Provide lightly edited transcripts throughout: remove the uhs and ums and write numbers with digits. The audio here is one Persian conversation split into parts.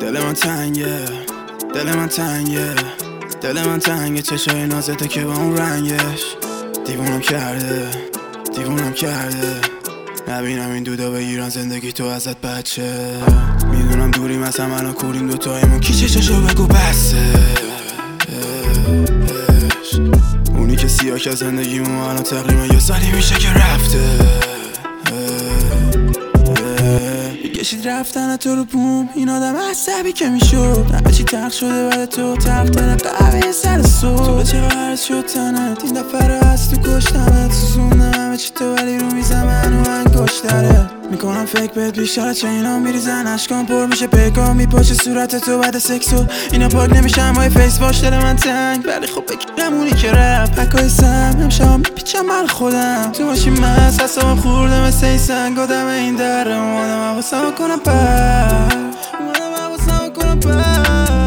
دل من تنگه، دل من تنگه، دل من تنگه، چشای نازته که با اون رنگش دیوونم کرده، دیوونم کرده. نبینم این دودا بگیرن زندگی تو ازت بچه. میدونم دوریم از هم الان کوریم دوتایمون، کی چشاشو بگو بسه. اونی که سیاه که زندگیمون الان تقریبا یه سالی میشه که رفته. کشید رفتن تو رو بوم، این آدم عصبی که میشد. همه چی تلخ شده بعد تو تلخ داره قهوه سر صبح. تو به چه عرض شد تنت این دفعه رو از تو کشتمت. سوزوندم همه چی تو ولی رو میزم منو انگشتره. میکنم فکر بهت بیشتر چه اینا میریزن اشکام پر میشه پیکام میپاشه صورت تو بعد سکسو. اینا پاک نمیشم های فیس باش دل من تنگ ولی خب بگیرم اونی که رفت پکای سم امشب میپیچم من خودم تو ماشین مست حسابم خورده مثل این سنگ آدم این در اومدم حواسم کنم پر اومدم حواسم کنم پر.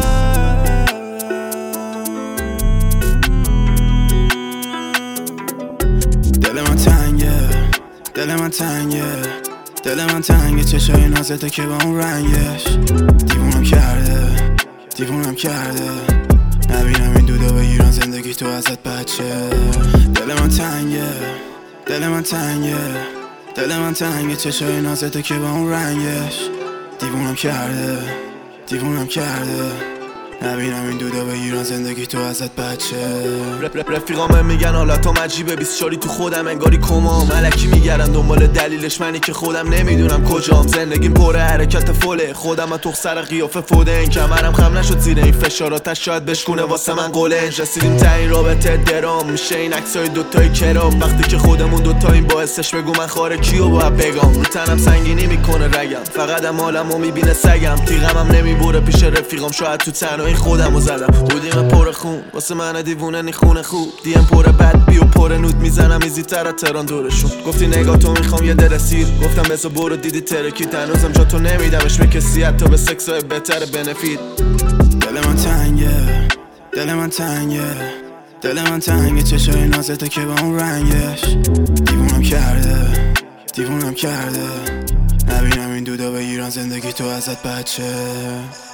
دل من تنگه، دل من تنگه، دل من تنگه، چشای نازته که با اون رنگش دیوونم کرده، دیوونم کرده. نبینم این دودا بگیرن زندگی تو ازت بچه. دل من تنگه، دل من تنگه، دل من تنگه، چشای نازته که با اون رنگش دیوونم کرده، دیوونم کرده. نبینم این دودا بگیرن زندگی تو ازت بچه. رفیقامه میگن حالا تو مجیبه 24 تو خودم انگاری کمام ملکی میگردن دنبال دلیلش منی که خودم نمیدونم کجام. زندگیم پر حرکت فوله خودم و تو سر قیافه فوده. این کمرم خم نشد زیر این فشاراتش شاید بشکونه واسه من قلنج. رسیدیم تا این رابطه درام میشه این عکسای دوتای کرام. وقتی که خودمون دوتاییم باعثش بگو من خاره کیو باید بگم. رو تنم سنگینی میکنه رگم فقط هم حالمو میبینه سگم. تیغمم نمیبره پیش رفیقام شاید تو تنهایی خودمو زدم. بودیم پر خون واسه من دیوونه نی خونه خوب. دیم پر بد بیو پر نود میزنم ایزی تر تران دورشون. گفتی نگاه تو میخوام یه دل سیر گفتم بسو برو دیدی ترکی تنوزم جا تو نمیدمش به کسی حتی به سکسای بهتر بنفید. دل من تنگه، دل من تنگه، دل من تنگه، چشای نازته که با اون رنگش دیوونم کرده، دیوونم کرده. نبینم این دودا بگیرن زندگی تو ازت بچه.